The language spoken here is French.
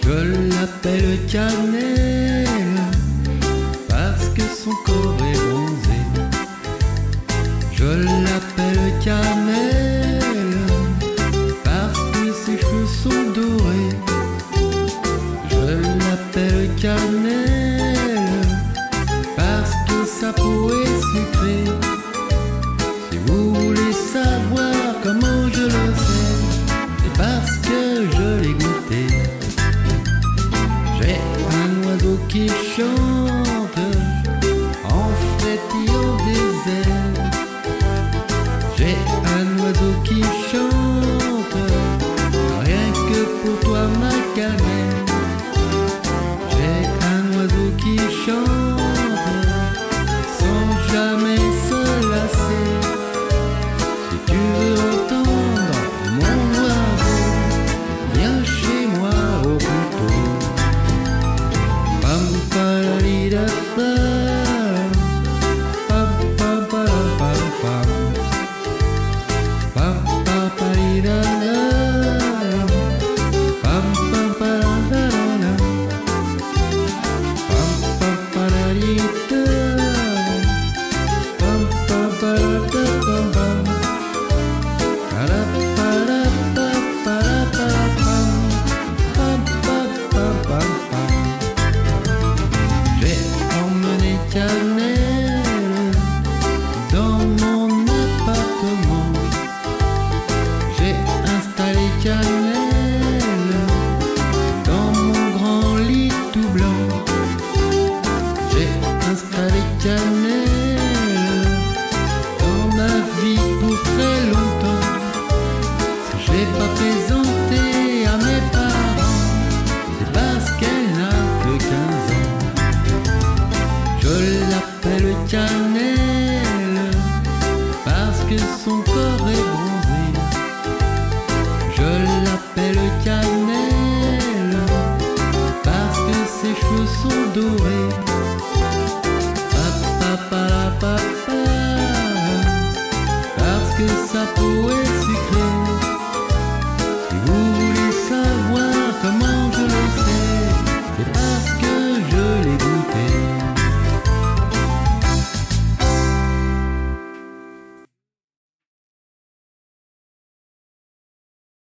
Je l'appelle Cannelle parce que son corps est bronzé. Je l'appelle Cannelle parce que ses cheveux sont dorés. Je l'appelle Cannelle parce que sa peau est sucrée. Si vous voulez savoir comment je le sais, c'est parce que je l'ai goûté. J'ai un oiseau qui chante en frétillant des ailes. J'ai un oiseau qui chante rien que pour toi ma cannelle. J'ai un oiseau qui chante sans jamais se lasser. Si tu veux entendre mon oiseau, viens chez moi au plus tôt. Pam palida pam, pam pam pam pam pam, pam pam palida pam pam palida, pam pam palida, pam pam palida pam pam, para para pa para para pam, pam pam pam pam pam. J'ai emmené Cannelle dans mon appartement. J'ai installé Cannelle dans mon grand lit tout blanc. J'ai installé Cannelle dans ma vie pour très longtemps. Si je l'ai pas présenté à mes parents, c'est parce qu'elle n'a que 15 ans. Je l'appelle Cannelle parce que son corps est bronzé. Je l'appelle Cannelle parce que ses cheveux sont dorés. Pa, pa, pa, pa, pa, parce que sa peau est